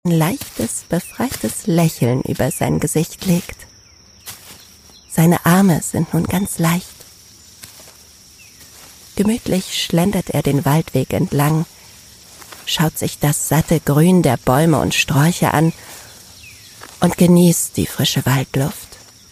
ein leichtes, befreites Lächeln über sein Gesicht legt. Seine Arme sind nun ganz leicht. Gemütlich schlendert er den Waldweg entlang, schaut sich das satte Grün der Bäume und Sträucher an und genießt die frische Waldluft.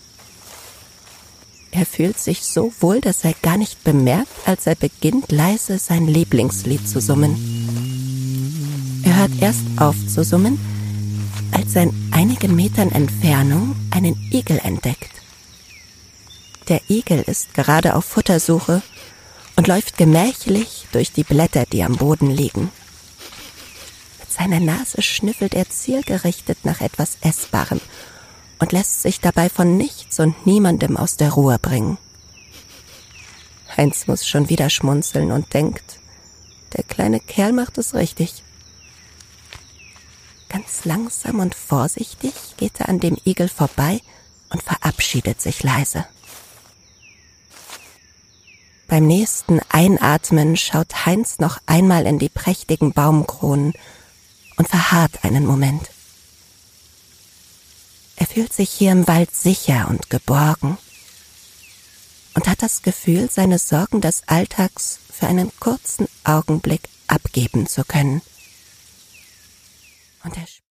Er fühlt sich so wohl, dass er gar nicht bemerkt, als er beginnt, leise sein Lieblingslied zu summen. Er hört erst auf zu summen, als er in einigen Metern Entfernung einen Igel entdeckt. Der Igel ist gerade auf Futtersuche und läuft gemächlich durch die Blätter, die am Boden liegen. Mit seiner Nase schnüffelt er zielgerichtet nach etwas Essbarem und lässt sich dabei von nichts und niemandem aus der Ruhe bringen. Heinz muss schon wieder schmunzeln und denkt, der kleine Kerl macht es richtig. Ganz langsam und vorsichtig geht er an dem Igel vorbei und verabschiedet sich leise. Beim nächsten Einatmen schaut Heinz noch einmal in die prächtigen Baumkronen und verharrt einen Moment. Er fühlt sich hier im Wald sicher und geborgen und hat das Gefühl, seine Sorgen des Alltags für einen kurzen Augenblick abgeben zu können. Und er